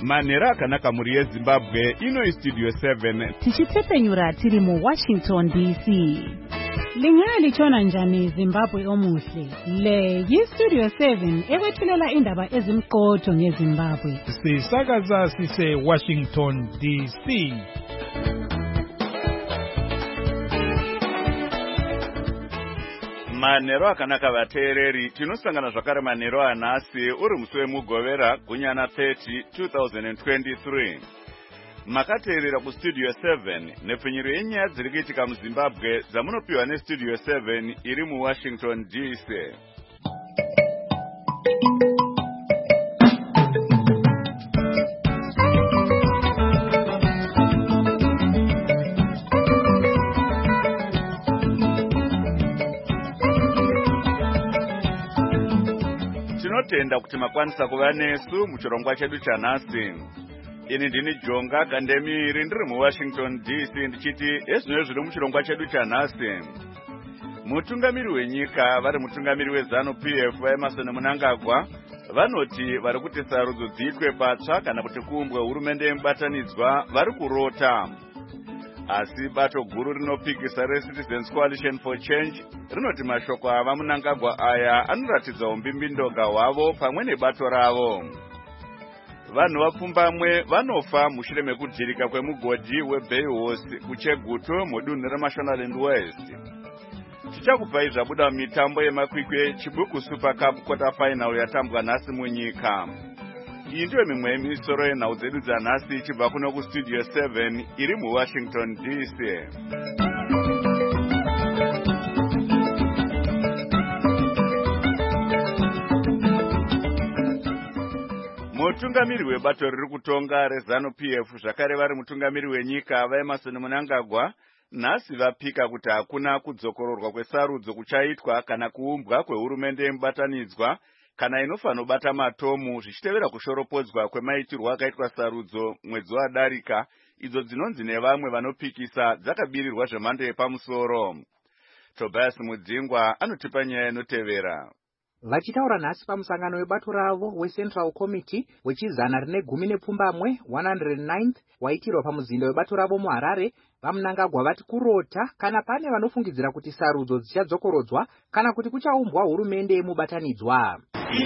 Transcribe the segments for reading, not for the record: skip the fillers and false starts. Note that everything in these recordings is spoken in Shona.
Manhero akanaka muri yeZimbabwe, ino Studio 7. Tichitepenyura tiri mu Washington DC. Lingalitshona njani Zimbabwe omuhle? Le yi-Studio 7 ekwethulela indaba ezimqotho ngeZimbabwe. Sisakaza sise Washington DC. Manhero akanaka vateereri, tinosangana zvakare manhero anhasi uri musi wemugovera gunyana 30 2023. Makateerera kuStudio 7 nepfinyiro yenyaya dziri kuitika muZimbabwe dzamunopiwa neStudio 7 iri muWashington DC. Tinotenda kuti makwanisa kuva nesu muchirongwa chedu chanhasi. Ini ndini Jonga Kandemiri ndiri muWashington DC ndichiti ezvino zviri muchirongwa chedu chanhasi. Mutungamiri wenyika vari mutungamiri weZANU-PF vaEmerson Mnangagwa vanoti vari kuti sarudzo dziitwe patsva kana kuti kuumbwe hurumende yemubatanidzwa vari kurota. Asi bato guru rinopikisa reCitizens Coalition for Change rinoti mashoko ava Mnangagwa aya anoratidza umbimbindoga hwavo pamwe nebato ravo. Vanhu vapfumbamwe vanofa mushure mekujirika kwemugodhi weBay Horse kuChegutu mudunhu reMashonaland West. Tichakupai zvabuda mitambo yemakwikwi Chibuku Super Cup quarter final yatambwa nhasi munyika. Iyi ndiyo mimwe yemisoro yenhau dzedu dzanhasi ichibva kuno kuStudio 7 iri muWashington DC. Mutungamiri webato riri kutonga reZANU-PF zvakare vari mutungamiri wenyika vaEmerson Mnangagwa nhasi vapika kuti hakuna kudzokororwa kwesarudzo kuchaitwa kana kuumbwa kwehurumende yemubatanidzwa kana inofanobata matomu zvichitevera kushoropodzwa kwemaitirwo akaitwa sarudzo mwedzi wadarika, idzo dzinonzi nevamwe vanopikisa dzakabirirwa zvemhando yepamusoro. Tobias Mudzingwa anotipa nyaya inotevera. Vachitaura nhasi pamusangano webato ravo weCentral Committee wechizana rine 10 109 waitirwa pamuzinda webato ravo muHarare, vaMnangagwa vati kurota kana pane vanofungidzira kuti sarudzo dzichadzokorodzwa kana kuti kuchaumbwa hurumende yemubatanidzwa.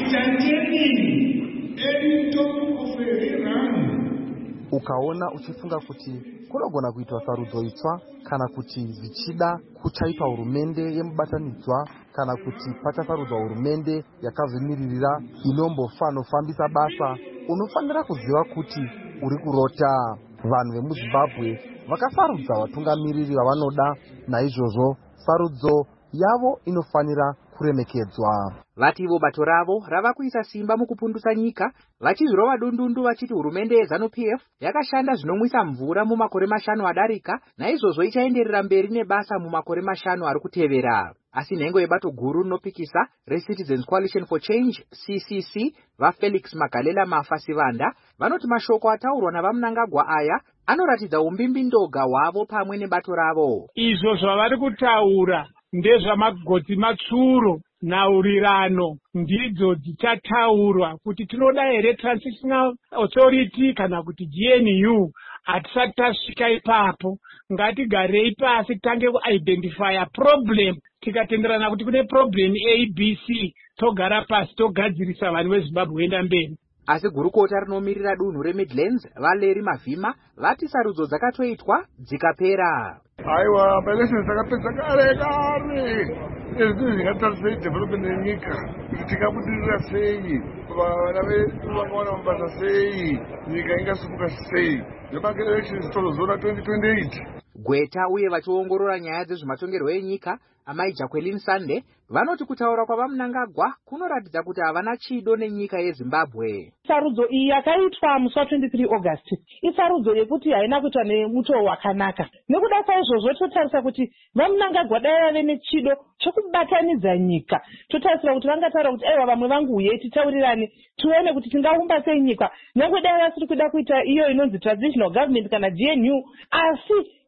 Ukaona uchifunga kuti kunogona kuitwa sarudzo itsva kana kuti zvichida kuchaitwa hurumende yemubatanidzwa kana kuti pachasarudzwa hurumende yakazvimiririra inofambisa basa, unofanira kuziva kuti uri kurota. Vanhu vemuZimbabwe vakasarudza vatungamiriri vavanoda, naizvozvo sarudzo yavo inofanira kuremekedzwa. Vati ivo bato ravo rava kuisa simba mukupundutsa nyika, vachizvirova dundundu vachiti hurumende yeZANU-PF yakashanda zvinomwisa mvura mumakore 5 adarika, naizvozvo ichaenderera mberi nebasa mumakore 5 ari kutevera. Asi nhengo yebato guru rinopikisa reCitizens Coalition for Change CCC vaFelix Magalela Mafasivanda vanoti mashoko ataurwa navaMnangagwa aya anoratidza umbimbindoga hwavo pamwe nebato ravo. Izvo zvavari kutaura ndezvamagotsi matsuro nhaurirano ndidzo dzichataurwa kuti tinoda here Transitional Authority kana kuti GNU. Hatisati tasvika ipapo, ngatigarei pasi tange kuidentifya problem. Tikatenderana kuti kune problem ABC, togara pasi togadzirisa vanhu veZimbabwe kuenda mberi. Asi gurukota rinomirira dunhu reMidlands Valeri Mavhima vati sarudzo dzakatoitwa dzikapera. Aiwa, elections dzakapedza kare. Izvi zvingatarisa development yenyika kuti tingabudirira sei, vana vedu vangawana mabasa sei, nyika ingasimuka sei. Ndomake elections tozoona 2028. Gweta uye vachiongorora nyaya dzezvematongerwo enyika amai Jacqueline Sande vanoti kutaura kwavaMnangagwa kunoratidza kuti havana chido nenyika yeZimbabwe. Sarudzo iyi yakaitwa musi wa23 August isarudzo yekuti haina kuitwa nemutoo wakanaka. Nekuda kwaizvozvo totarisa kuti vaMnangagwa dai vave nechido chokubatanidza nyika. Totarisira kuti vangataura kuti aiwa vamwe vangu uye titaurirane tione kuti tingaumba sei nyika. Nyangwe dai vasiri kuda kuita iyo inonzi transitional government kana GNU, asi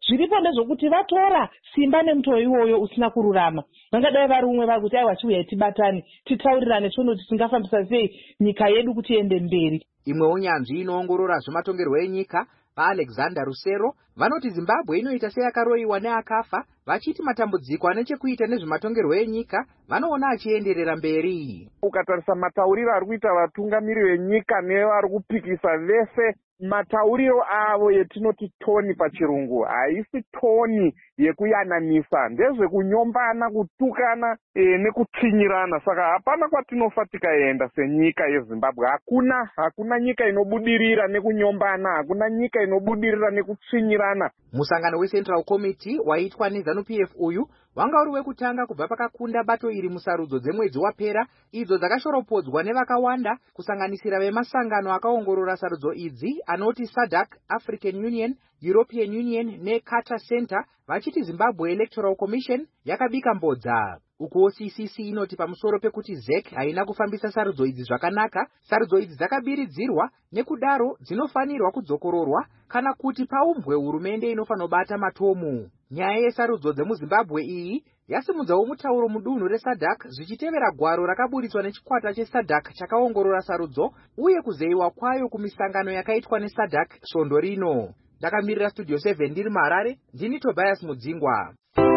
zviripo ndezvokuti vatora simba nemutoo iwoyo usina kururama. Vangadai vari umwe vari kuti aiwa chiuya tibatane titaurirane tione kuti tingafambisa sei nyika yedu kuti iende mberi. Imwewo nyanzvi inoongorora zvematongerwo enyika paAlexander Rusero vanoti Zimbabwe inoita seyakaroiwa neakafa, vachiti matambudziko ane chekuita nezvematongerwo enyika vanoona achienderera mberi. Ukatarisa matauriro ari kuita vatungamiri venyika nevari kupikisa vese, matauriro avo yetinoti toni pachirungu haisi toni yekuyananisa, ndezvekunyombana, kutukana nekutsinyirana. Saka hapana kwatinofa tikaenda senyika yeZimbabwe. Hakuna nyika inobudirira nekunyombana, hakuna nyika inobudirira nekutsinyirana. Musangano weCentral Committee waitwa neZANU-PF uyu wanga uri wekutanga kubva pakakunda bato iri musarudzo dzemwedzi wapera, idzo dzakashoropodzwa nevakawanda kusanganisira vemasangano akaongorora sarudzo idzi anoti SADC, African Union, European Union neCarter Center, vachiti Zimbabwe Electoral Commission yakabika mbodza. Ukuwo CCC inoti pamusoro pekuti ZEC haina kufambisa sarudzo idzi zvakanaka, sarudzo idzi dzakabiridzirwa nekudaro dzinofanirwa kudzokororwa kana kuti paumbwe hurumende inofanobata matomu. Nyaya yesarudzo dzemuZimbabwe iyi yasimudzawo mutauro mudunhu reSADC zvichitevera gwaro rakaburitswa nechikwata cheSADC chakaongorora sarudzo uye kuzeyiwa kwayo kumisangano yakaitwa neSADC svondo rino. Ndakamirira Studio 7 ndiri muHarare, ndini Tobias Mudzingwa.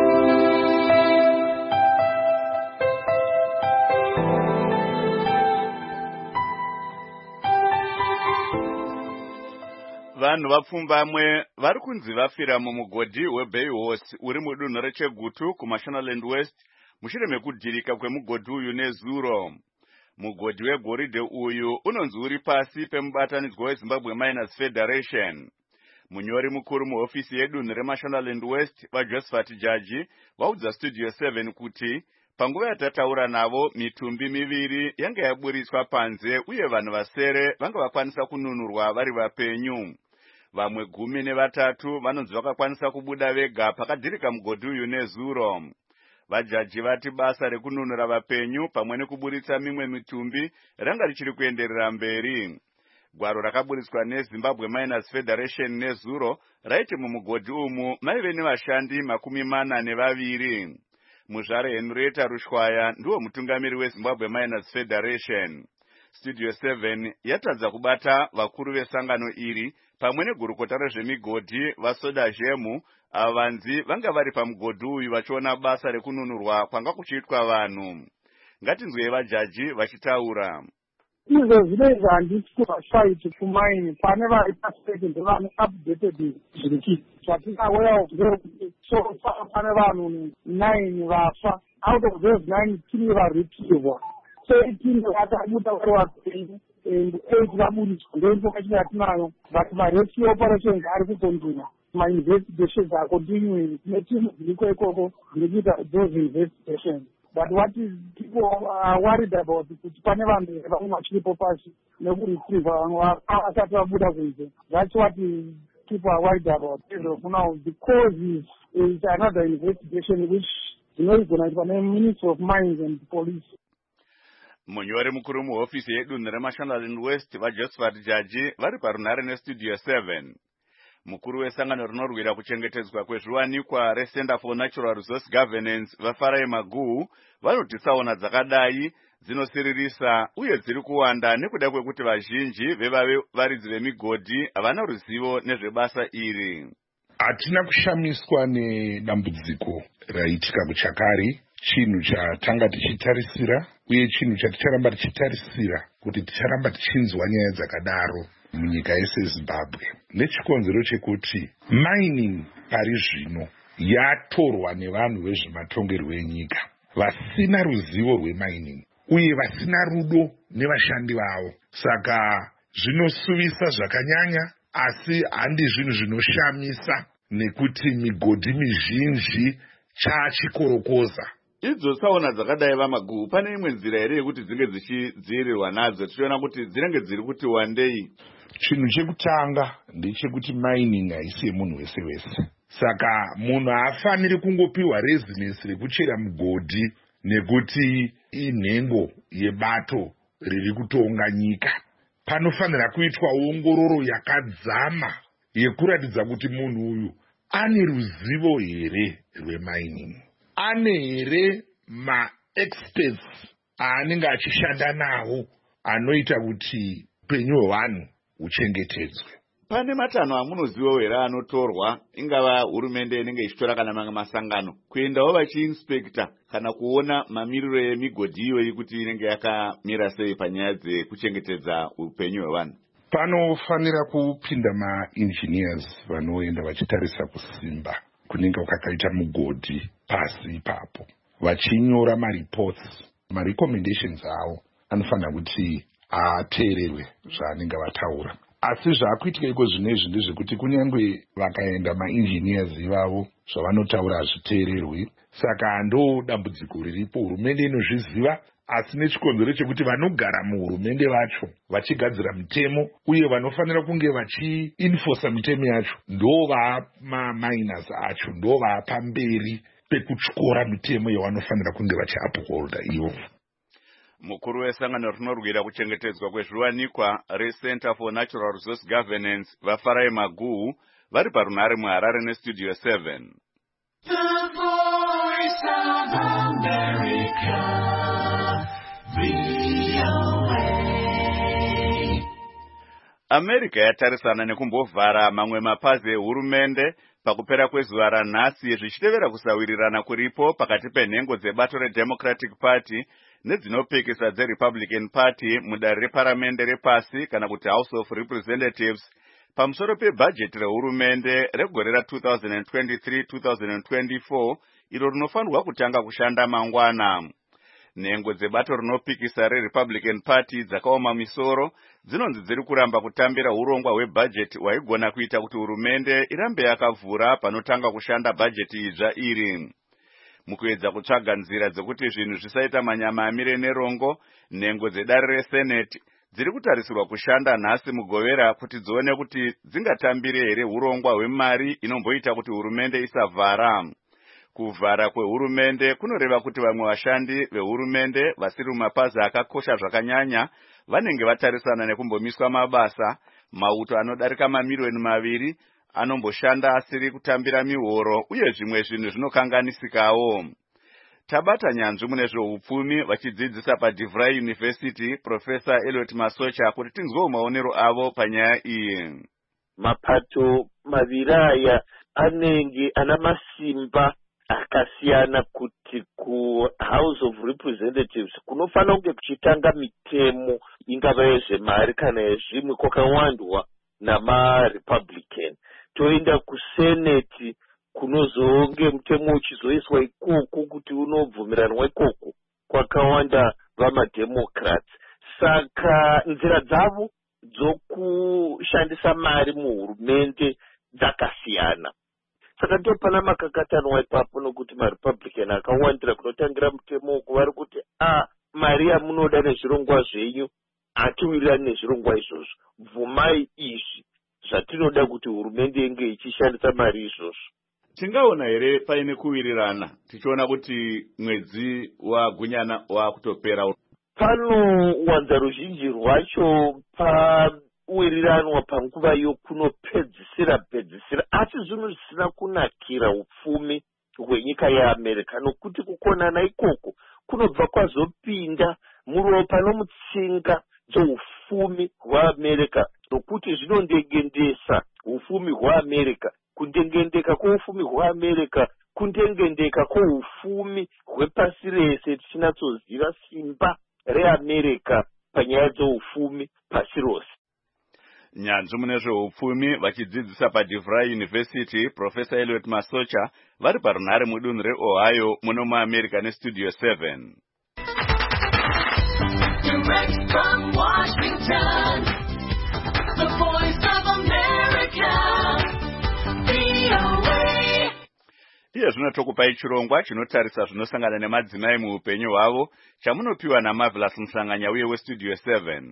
Vanhu vapfumbamwe vari kunzi vafira mumugodhi weBay Horse uri mudunhu reChegutu kuMashonaland West mushure mekudhirika kwemugodhi uyu nezuro. Mugodhi wegoridhe uyu unonzi uri pasi pemubatanidzwa weZimbabwe Miners Federation. Munyori mukuru muhofisi yedunhu reMashonaland West vaJosephat Jaji vaudza Studio 7 kuti panguva yatataura navo mitumbi miviri yanga yaburitswa panze uye vanhu vasere vanga vakwanisa kununurwa vari vapenyu. Vamwe 13 vanonzi vakakwanisa kubuda vega pakadhirika mugodhi uyu nezuro. Vajaji vati basa rekununura vapenyu pamwe nekuburitsa mimwe mitumbi ranga richiri kuenderera mberi. Gwaro rakaburitswa neZimbabwe Miners Federation nezuro raiti mumugodhi umu maive nevashandi 42. Muzvare Henrietta Rushwaya ndiwo mutungamiri weZimbabwe Miners Federation. Studio 7 yatadza kubata vakuru vesangano iri pamwe negurukota rezvemigodhi vaSoda Jemu avanzi vanga vari pamugodhi uyu vachiona basa rekununurwa kwanga kuchiitwa vanhu. Ngatinzwei vajaji vachitaura. Izvo zvinoizva handisi kuvashaiti kumaini pane vari paseke ndevane updated zviri zvatinawea ndekuti so pane vanhu 9 vafa, out of those 9 3 varipirwa, 18 vakabuda vari vapenyu and 8 vaburitswa. Ndoipoka chinatinayo but marescue operations ari kukonduna, ma-investigations are continuing. Netimu dziriko ikoko dziri kuita those investigations. But what is people are worried about kuti pane vanhu vamwe vachiripo pasi nekuretrieve vanhu vasati vabuda kunze. That's what people are worried about. Now the cause is another investigation which dzinoigona kuitwa neMinistry of Mines and Police. Munyori mukuru muhofisi yedunhu reMashonaland West vaJosephat Jaji vari parunhare neStudio 7. Mukuru wesangano rinorwira kuchengetedzwa kwezviwanikwa reCenter for Natural Resource Governance vaFarai Maguhu vanoti tsaona dzakadai dzinosiririsa uye dziri kuwanda nekuda kwekuti vazhinji vevaridzi vemigodhi havana ruzivo nezvebasa iri. Hatina kushamiswa nedambudziko raitika kuchakari, chinhu chatanga tichitarisira uye chinhu chaticharamba tichitarisira kuti ticharamba tichinzwa nyaya dzakadaro munyika yese Zimbabwe. Nechikonzero chekuti mining pari zvino yatorwa nevanhu vezvematongerwo enyika vasina ruzivo rwemining uye vasina rudo nevashandi vavo. Saka zvinosuvisa zvakanyanya, asi handi zvinhu zvinoshamisa nekuti migodhi mizhinji chachikorokoza. Idzo tsaona dzakadai vaMaguhu pane imwe nzira here yekuti dzinge dzichidzivirirwa nadzo? Tichiona kuti dzinenge dziri kuti wandei. Chinhu chekutanga ndechekuti mining haisi yemunhu wese wese. Saka munhu haafaniri kungopiwa rezinesi rekuchera mugodhi nekuti inhengo yebato riri kutonga nyika. Panofanira kuitwa ongororo yakadzama yekuratidza kuti munhu uyu ane ruzivo here rwemining? Ane here maexperts aanenge achishanda nawo anoita kuti upenyu hwevanhu huchengetedzwe? Pane matanho amunozivawo here anotorwa, ingava hurumende inenge ichitora kana mamwe masangano, kuendawo vachiinspekta kana kuona mamiriro emigodhi iyoyi kuti inenge yakamira sei panyaya dzekuchengetedza upenyu hwevanhu? Panofanira kupinda mainjiniers vanoenda vachitarisa kusimba kunenge kwakaita mugodhi pasi ipapo, vachinyora mareports, marecommendations avo anofanira kuti ateererwe zvaanenge vataura. Asi zvaakuitika iko zvinezvi ndezvekuti kunyange vakaenda mainjiniers ivavo zvavanotaura hazviteererwi. Saka ndo dambudziko riripo. Hurumende inozviziva, asi nechikonzero chekuti vanogara muhurumende vacho vachigadzira mitemo uye vanofanira kunge vachiinforsa mitemo yacho ndova maminers acho, ndova pamberi pekutyora mitemo yavanofanira kunge vachiupholda ivo. Mukuru wesangano rinorwira kuchengetedzwa kwezviwanikwa reCenter for Natural Resource Governance Vafarai Maguhu vari parunhare muHarare neStudio 7. The Voice of America, VOA. America yatarisana nekumbovhara mamwe mapazi ehurumende pakupera kwezuva ranhasi zvichitevera kusawirirana kuripo pakati penhengo dzebato reDemocratic Party nedzinopikisa dzeRepublican Party mudare reparamende repasi kana kuti House of Representatives pamusoro pebhajeti rehurumende regore ra2023-2024 iro rinofanirwa kutanga kushanda mangwana. Nhengo dzebato rinopikisa reRepublican Party dzakaoma misoro dzinonzi dziri kuramba kutambira urongwa hwebhajeti hwaigona kuita kuti hurumende irambe yakavhura panotanga kushanda bhajeti idzva iri. Mukuedza kutsvaga nzira dzekuti zvinhu zvisaita manyama amire nerongo, nhengo dzedare reSenate dziri kutarisirwa kushanda nhasi mugovera kuti dzione kuti dzingatambire here urongwa hwemari inomboita kuti hurumende isavhara. Kuvhara kwehurumende kunoreva kuti vamwe vashandi vehurumende vasiri mumapazi akakosha zvakanyanya vanenge vatarisana nekumbomiswa mabasa, mauto anodarika mamiliyoni 2 anomboshanda asiri kutambira mihoro uye zvimwe zvinhu zvinokanganisikawo. Tabata nyanzvi mune zveupfumi vachidzidzisa paDivry University Professor Elliot Masocha kuti tinzwewo maonero avo panyaya iyi. Mapato maviri aya anenge ana masimba akasiyana kuti kuHouse of Representatives kunofanira kunge kuchitanga mitemo ingava yezvemari kana yezvimwe kwakawandwa namaRepublican, toenda kuSenate kunozonge mutemo uchizoiswa ikoko kuti unobvumiranwa ikoko kwakawanda vamaDemocrats. Saka nzira dzavo dzokushandisa mari muhurumende dzakasiyana. Saka ndipo pana makakatanwa ipapo nokuti maRepublican akawandira kunotangira mutemo uku vari kuti mari yamunoda nezvirongwa zvenyu hatiwirirani nezvirongwa izvozvo, bvumai izvi zvatinoda kuti hurumende inge ichishandisa mari izvozvo. Tingaona here paine kuwirirana tichiona kuti mwedzi wagunyana wakutopera? Panowanza ruzhinji rwacho pawiriranwa panguva yokunopedzisira asi zvinhu zvisina kunakira upfumi hwenyika yeAmerica nokuti kukonana ikoko kunobva kwazopinda muropa nomutsinga dzoufumi hwaAmerica nokuti zvinondengendesa ufumi hwaAmerica, kundengendeka kwoufumi hwaAmerica, kundengendeka kwoufumi hwepasi rese tichinatsoziva simba reAmerica panyaya dzoufumi pasi rose. Nyanzvi mune zveupfumi vachidzidzisa paDivry University Professor Elliot Masocha vari parunhare mudunhu reOhio muno muAmerica neStudio 7. Direct from Washington, the Voice of America, VOA. Iye zvino tokupai chirongwa chinotarisa zvinosangana nemadzimai muupenyu hwavo chamunopiwa naMarvelous Musanganya uye weStudio 7.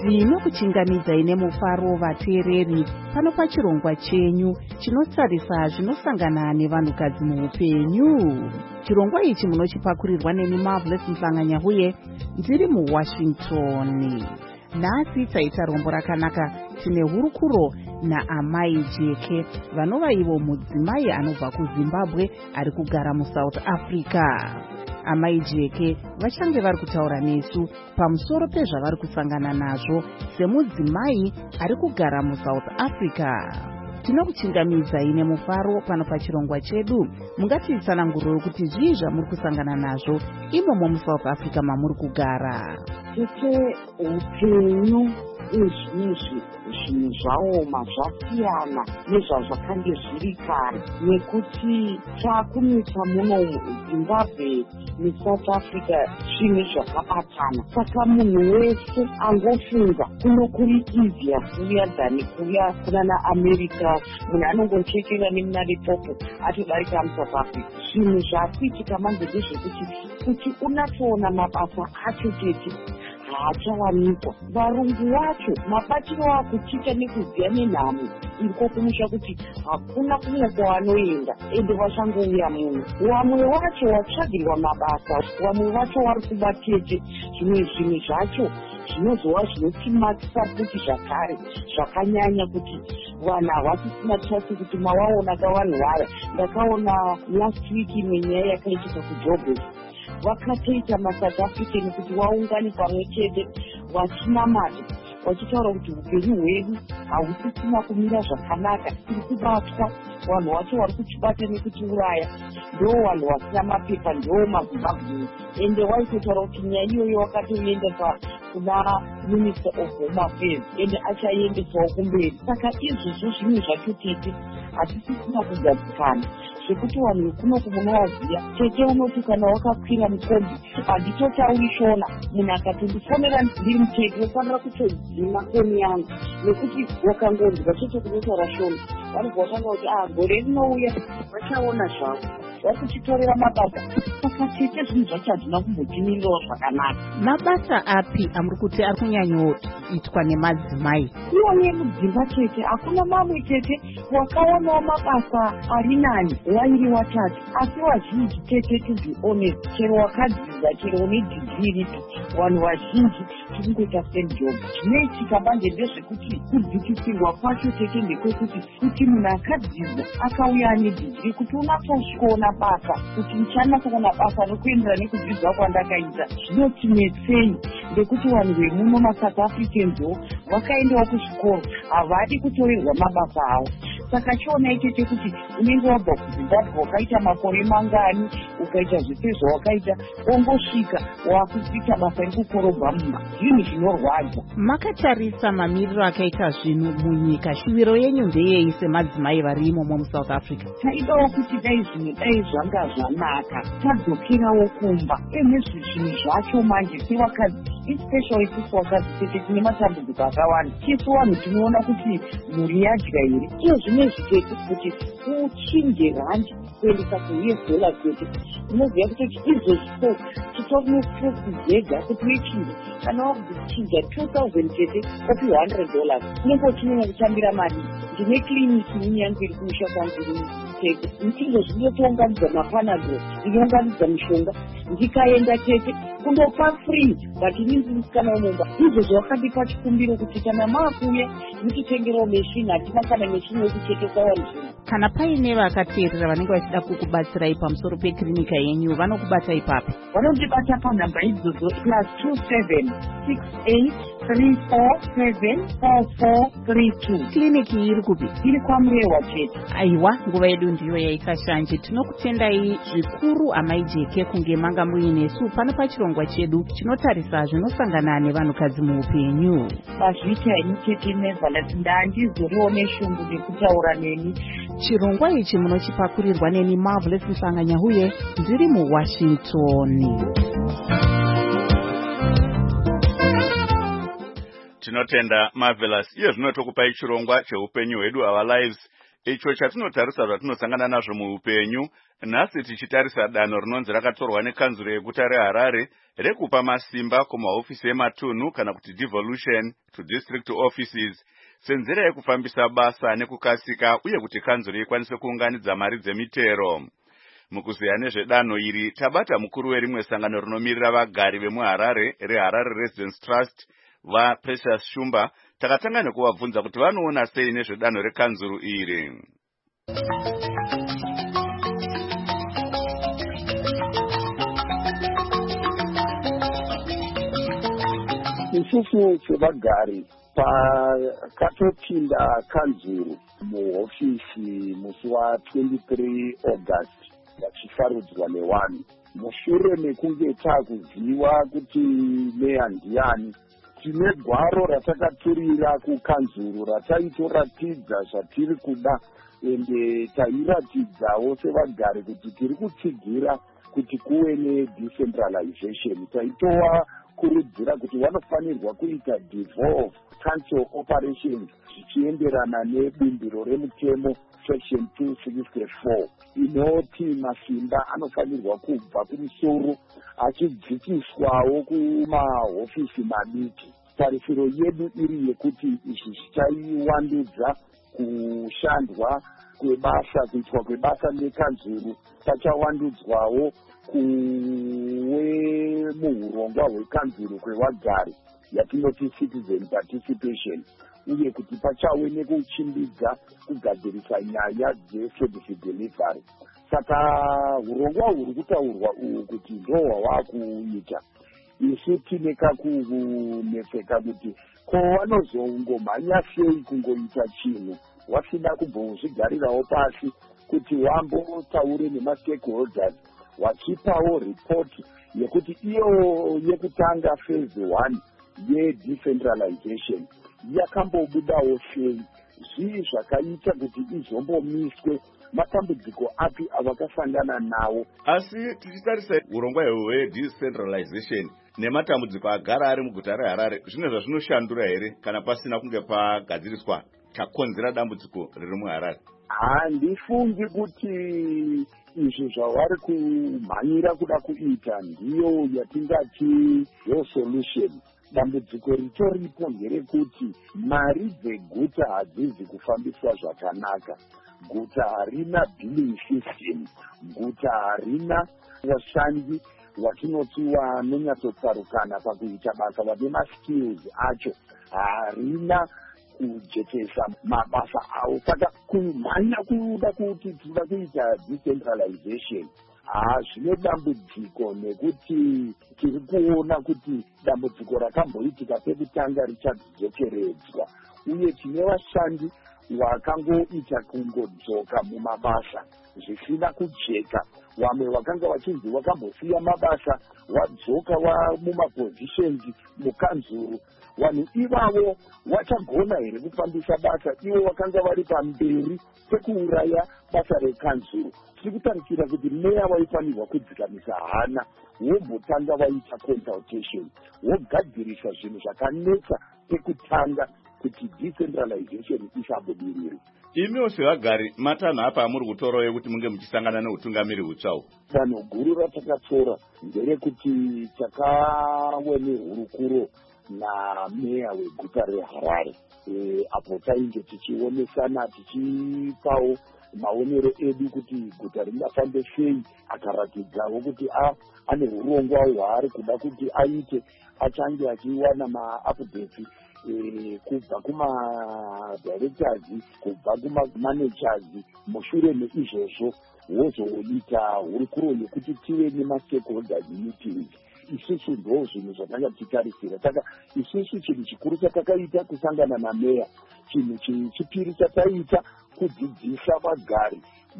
Ndinokuchingamidzai nemufaro vateereri pano pachirongwa chenyu chinotarisa zvinosangana nevanhukadzi muupenyu. Chirongwa ichi munochipakurirwa neni Marvelous Mhlanganya-Huye ndiri muWashington. Nhasi taita rombo rakanaka tine hurukuro naamai Jeke vanova ivo mudzimai anobva kuZimbabwe ari kugara muSouth Africa. Amai Jeke vachange vari kutaura nesu pamusoro pezvavari kusangana nazvo semudzimai ari kugara muSouth Africa. Tinokuchingamidzai nemufaro pano pachirongwa chedu. Mungatitsanangurire kuti zvii zvamuri kusangana nazvo imomo muSouth Africa mamuri kugara. Tete upenyu izvizvi zvinhu zvaoma zvasiyana nezvazvakange zviri kare, nekuti taakunyika muno muZimbabwe neSouth Africa zvinhu zvakabatana. Saka munhu wese angofunga kuno kuri easier kuuya dhani kuuya kunana America, munhu anongochekera nemuna Limpopo atodarika muSouth Africa. Zvinhu zvaakuitika manje ndezvekuti kuti unatoona mabasa acho tete haachawanikwa. Varungu vacho mabatiro akuchiita nekuziya nenhamo iriko kumusha kuti hakuna kumwe kwavanoenda ende vachangouya muno. Vamwe vacho vatsvagirwa mabasa, vamwe vacho vari kuba tete. Zvimwe zvinhu zvacho zvinozowa zvinotimatisa kuti zvakare zvakanyanya kuti vanhu havasisina trust kuti mavaona kavanhu vaya. Ndakaona last week imwe nyaya yakaitika kuJoburg. Vakatoita maSouth African kuti vaungane pamwe chete vachinamata vachitaura kuti upenyu hwedu hahusisina kumira zvakanaka, tiri kubatwa. Vanhu vacho vari kuchibata nekutiuraya ndo vanhu vasina mapepa, ndo maZimbabwe. Ende waitotaura kuti nyaya iyoyo wakatoienda kuna Minister of Home Affairs ende achaendesawo kumberi. Saka izvozvo zvinhu zvacho tete hatisisina kugadzikana zvekuti vanhu vekuno kumunovaziya. Tete unoti kana wakakwira mukombi handitotauri shona, munhu akatondifonera ndiri mutete wofanira kutodzima foni yangu nekuti wakangonzwa chete kunotaura shona. Vanobva vatanga kuti gore rinouya vachaona zvavo, vari kuchitorera mabasa. Saka tete zvinhu zvacho hazvina kumbotimirirawo zvakanaka. Mabasa api amuri kuti ari kunyanyoitwa nemadzimai? Iwone mudzimba tete hakuna mamwe tete wakaonawo mabasa ari nani vairi watatu. Asi vazhinji tete, to be honest, chero wakadzidza, chero une degree ripi, vanhu vazhinji tiri kuita same job. Zvinoitika manje ndezvekuti kudzikisirwa kwacho tete ndekwekuti kuti munhu akadzidza akauya ane degree kuti unatosvikoona basa, kuti ndichanasa kuona basa rekuendera nekudzidza kwandakaita. Zvinotinetsei ndekuti vanhu vemuno maSouth Africanzo vakaendawo kuzvikoro havadi kutorerwa mabasa avo. Saka chionai tete kuti unenge wabva kuZimbabwe wakaita makore mangani, ukaita zvese zvawakaita, ongosvika wakuita basa rekukorobha mumba. Zvinhu zvinorwadza. Makatarisa mamiriro akaita zvinhu munyika, shuviro yenyu ndeyei semadzimai vari imomo muSouth Africa? Taidawo kuti dai zvinhu dai zvanga zvanaka tadzokerawo kumba. Emezvi zvinhu zvacho manje sevakadzi, especially isusu vakadzi tete tine matambudziko akawanda. Tisu vanhu tinoona kuti mhuri yadya here. Iyo zvinezvi tete kuti kuchinje randi kuendesa kuUS dollars tete. Unoziva kuti izvozvo titori nestress dzega kuti uichinje. Kana wakuchinja 2000 tete opi $100 unenge uchinyanyo kutambira mari. Ndine kliniki nini yangu iri kumusha kwangu iri tete. Ndizvo zvinotounganidza mapanadol, ndinounganidza mishonga, ndikaenda tete kundopa free but inini ndisikanawo mumba. Izvozvo vakandipa chikumbiro kuti kana maakuuya ndititengerawo meshini, hatina kana meshini yekuchekesa vanhu zvinhu. Kana paine vakateerera vanenge vachida kukubatsirai pamusoro peklinika yenyu vanokubata ipapi? Vanondibata panhamba idzodzo +27468347432. Kliniki iri kupi? Iri kwaMurewa chete. Aiwa, nguva yedu ndiyo yaita shanje. Tinokutendai zvikuru amai Jeke kunge manga muinesu pano pachirongwa chedu chinotarisa zvinosangana nevanhukadzi muupenyu. Mazvita ini tete Marvelous, ndandizoriwo neshungu nekutaura neni. Chirongwa ichi munochipakurirwa neni Marvelous Mhlanganya-Huye ndiri muWashington. Tinotenda Marvelous. Iye zvino tokupai chirongwa cheupenyu hwedu, our lives, icho chatinotarisa zvatinosangana nazvo muupenyu. Nhasi tichitarisa danho rinonzi rakatorwa nekanzuro yeguta reHarare rekupa masimba kumahofisi ematunhu kana kuti devolution to district offices senzira yekufambisa basa nekukasika uye kuti kanzuro ikwanise kuunganidza mari dzemitero. Mukuziya nezvedanho iri tabata mukuru werimwe sangano rinomirira vagari vemuHarare reHarare Residence Trust vaPrecious Shumba. Takatanga nekuvabvunza kuti vanoona sei nezvedanho rekanzuro iri. isusu sevagari pakatopinda kanzuro muhofisi musi wa23 August vachisarudzwa nevanhu. Mushure mekunge takuziva kuti meya ndiani, tine gwaro ratakaturira kukanzuro rataitoratidza zvatiri kuda ende tairatidzawo sevagari kuti tiri kutsigira kuti kuve nedecentralization. Taitova kurudzira kuti vanofanirwa kuita devolve council operations zvichienderana nebumbiro remutemo section 264 inoti masimba anofanirwa kubva kumusoro achidzikiswawo kumahofisi madiki. Tarisiro yedu iri yekuti izvi zvichaiwandudza kushandwa kwebasa, kuitwa kwebasa nekanzuro pachawandudzwawo kuwe muhurongwa hwekanzuro kwevagari yatinoti citizen participation, uye kuti pachave nekuchimbidza kugadzirisa nyaya dzeservice delivery. Saka hurongwa huri kutaurwa uhu kuti ndo hwavakuita. Isu tine kakunetseka kuti ko vanozongomhanya sei kungoita chinhu wasina kumbozvigarirawo pasi kuti wambotaure nemastakeholders wachipawo ripoti yekuti iyo yekutanga phase 1 yedecentralization yakambobudawo sei, zvii zvakaita kuti izombomiswe, matambudziko api avakasangana nawo. Asi tichitarisa urongwa hwedecentralization nematambudziko agara ari muguta reHarare, zvine zvazvinoshandura here kana pasina kunge pagadziriswa chakonzera dambudziko riri muHarare? Handifungi kuti izvi zvavari kumhanyira kuda kuita ndiyo yatingati yo solution. Dambudziko ritoripo nderekuti mari dzeguta hadzizi kufambiswa zvakanaka. Guta harina billing system, guta harina vashandi watinoti vanonyatsotsarukana pakuita basa, vane maskills acho, harina kujekesa mabasa avo. Saka kumhanya kuda kuti tinoda kuita decentralization zvine dambudziko, nekuti tiri kuona kuti dambudziko rakamboitika pekutanga richadzokeredzwa, uye tine vashandi wakangoita kungodzoka mumabasa zvisina kujeka. Vamwe vakanga vachinzi vakambosiya mabasa wadzoka mumapositions mukanzuro. Vanhu ivavo vachagona here kufambisa basa? Ivo vakanga vari pamberi pekuuraya basa rekanzuro. Tiri kutarisira kuti meya vaifanirwa kudzikamisa hana, wombotanga vaita consultation, wogadzirisa zvinhu zvakanetsa pekutanga kuti decentralization isabudirire. Imiwo sevagari matanho apa amuri kutorawo yekuti munge muchisangana neutungamiri hutsvawo? Danho guru ratakatora nderekuti takave nehurukuro nameya weguta reHarare, apo tainge tichionesana tichipawo maonero edu kuti guta ringafambe sei. Akaratidzawo kuti ane urongwa hwaari kuda kuti aite, achange achiwana maupdates kubva kumadirectors, kubva kumamanagers. Mushure meizvozvo wozoita hurukuro yekuti tive nemastakeholders meetings. Isusu ndo zvinhu zvatanga tichitarisira. Saka isusu chinhu chikuru chatakaita kusangana nameya. Chinhu chechipiri chataita kudzidzisa vagari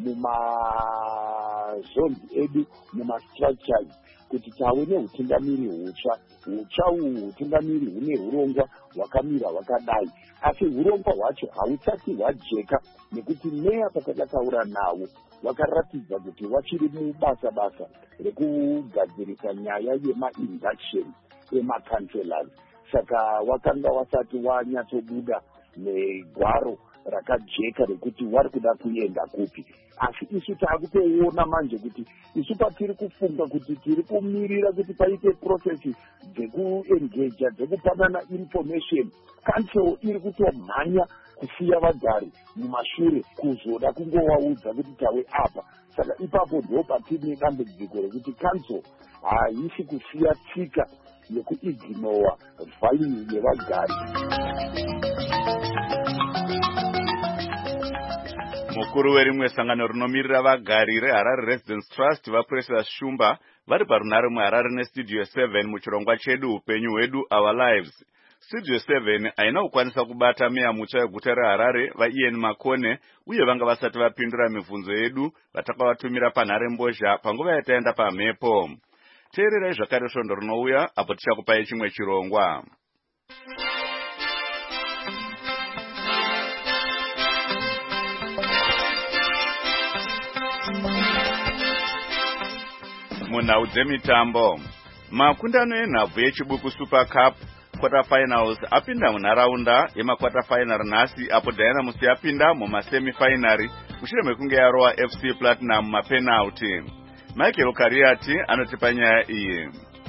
mumazoni edu, mumastructures, kuti tave neutungamiri hutsva. Hutsva uhu utungamiri hune hurongwa hwakamira hwakadai, asi hurongwa hwacho hautsati hwajeka, nekuti meya patakataura navo vakaratidza kuti vachiri mubasa rekugadzirisa nyaya yemainduction emakanselors. Saka wakanga wasati wanyatsobuda negwaro rakajeka rekuti wari kuda kuenda kupi. Asi isu taakutoona manje kuti isu patiri kufunga kuti tiri kumirira kuti paite processes dzekuengeja dzekupanana information, council iri kutomhanya kusiya vagari mumashure kuzoda kungovaudza kuti tawe apa. Saka ipapo ndo patine dambudziko rekuti council haisi kusiya tsika yekuignora value yevagari. Mukuru werimwe sangano rinomirira vagari reHarare Residence Trust vaPrecious Shumba vari parunhare muHarare neStudio 7 muchirongwa chedu upenyu hwedu Our Lives. Studio 7 haina kukwanisa kubata meya mutsva weguta reHarare vaIan Makone uye vanga vasati vapindura mibvunzo yedu vatakavatumira panhare mbozha panguva yataenda pamhepo. Teererai zvakare svondo rinouya apo tichakupai chimwe chirongwa. Munhau dzemitambo, makundano enhabvu yechibuku Super Cup quarter finals apinda munharaunda yemakwata final nhasi apo Dynamus yapinda mumasemi-finary mushure mekunge yarova FC Platinum mapenalty. Michael Kariati anotipa nyaya iyi.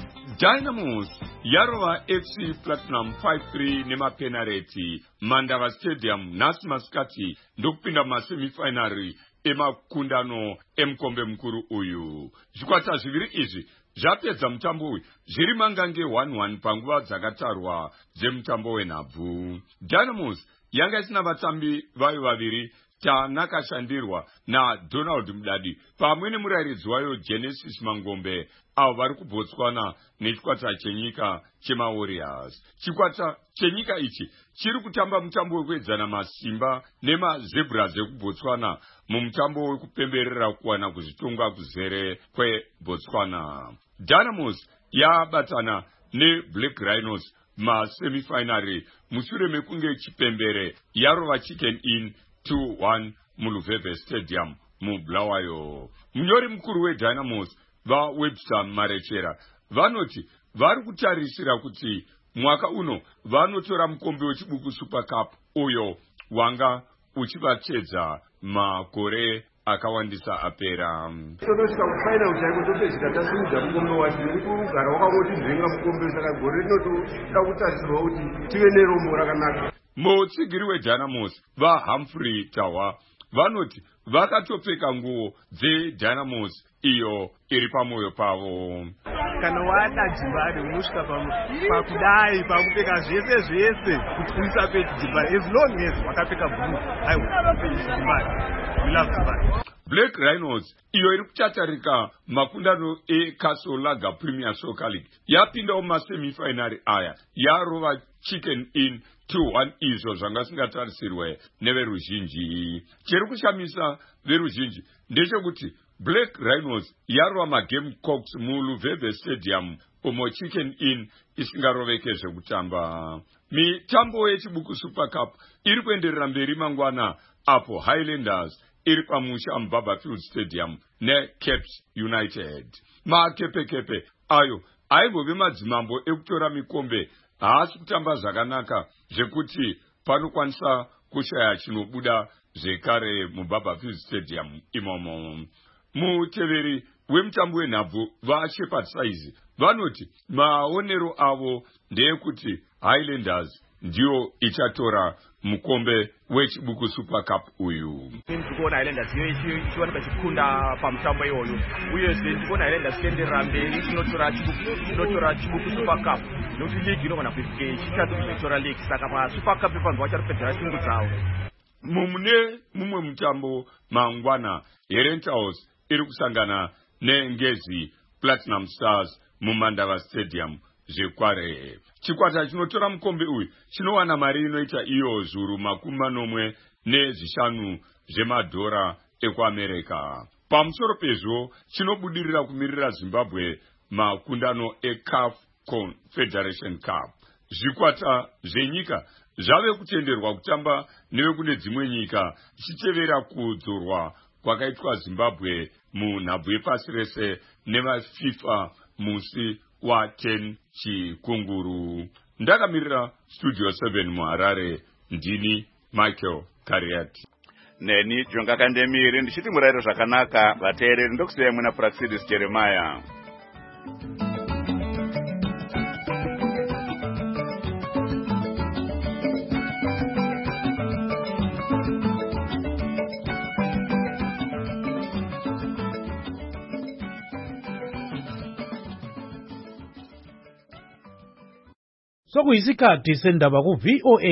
Dynamus yarova FC Platinum 5-3 nemapenalty Mandava Stadium nhasi masikati ndokupinda mumasemi-finary emakundano emukombe mukuru uyu. Zvikwata zviviri izvi zvapedza mutambo uyu zviri mangange 1-1 panguva dzakatarwa dzemutambo wenhabvu. Dynamus yanga isina vatambi vayo vaviri, Tanakashandirwa naDonald Mudadi pamwe nemurairidzi wayo Genesis Mangombe avo vari kuBotswana nechikwata chenyika chemaWarriors. Chikwata chenyika ichi chiri kutamba mutambo wekuedzana masimba nemazebras ekuBotswana mumutambo wekupemberera kuwana kuzvitonga kuzere kweBotswana. Dynamus yabatana neBlack Rhinos masemifinary mushure mekunge chipembere yarova Chicken Inn 2-1 muLuveve Stadium muBulawayo. Munyori mukuru weDynamus vaWebster Marechera vanoti vari kutarisira kuti mwaka uno vanotora mukombe wechibuku Super Cup uyo wanga uchivatedza makore akawandisa apera. Tonosvika kufainal chaiko topedzika tasimudza mukombe wacho kugara wakangoti zvenga mukombe, saka gore rinotoda kutarisirwa kuti tive nerombo rakanaka. Mutsigiri weDynamus vaHumphrey Tawa vanoti vakatopfeka nguo dzeDynamus iyo iri pamwoyo pavo. Kana wada Jibari unosvika pakudai pakupfeka zvese kuti usapedze Jibari, as long as wakapfeka blue haipedzi Jibari. We love Jibari. Black Rhinos iyo iri kuchatarika makundano eCastle Lager Premier Soccer League yapindawo mumasemifinary aya yarova Chicken Inn 2-1 izvo zvanga singatarisirwe neveruzhinji. Chiri kushamisa veruzhinji ndechekuti Black Rhinos yarova maGamecocks muLuveve Stadium umo Chicken Inn isingaroveke zvekutamba. Mitambo yechibuku Super Cup iri kuenderera mberi mangwana apo Highlanders iri pamusha muBarberfield Stadium neCaps United. Makepekepe ayo aingove madzimambo ekutora mikombe haasi kutamba zvakanaka zvekuti panokwanisa kushaya chinobuda zvekare muBarberfield Stadium imomo. Muteveri wemutambo wenhabvu vaShepherd Size vanoti maonero avo ndeyekuti Highlanders ndiyo ichatora mukombe wechibuku Super Cup uyu. Ndikuona Highlanders ichiwanika chikunda pamutambo iwoyo, uyezve ndikuona Highlanders kuenderera mberi inotora chibuku Super Cup nokuti league inogona kuisike ichitatu kuchitora league, saka paSuper Cup ipanzwa vacharipedzera shungu dzavo. Mumune mumwe mutambo mangwana Herentals iri kusangana neNgezi Platinum Stars muMandava Stadium zvekware. Chikwata chinotora mukombe uyu chinowana mari inoita iyo zviuru 45 zvemadhora ekuAmerika. Pamusoro pezvo chinobudirira kumirira Zimbabwe makundano eCAF Confederation Cup. Zvikwata zvenyika zvave kutenderwa kutamba nevekune dzimwe nyika chichitevera kudzorwa kwakaitwa Zimbabwe munhabvu yepasi rese nevaFIFA musi wa10 chikunguru. Ndakamirira Studio 7 muHarare, ndini Michael Kariati. Neni Jonga Kandemiri ndichiti murayiro zvakanaka vateereri ndokusiyai muna Praxidis Jeremiah. Sokuyisikhathi sendaba ku VOA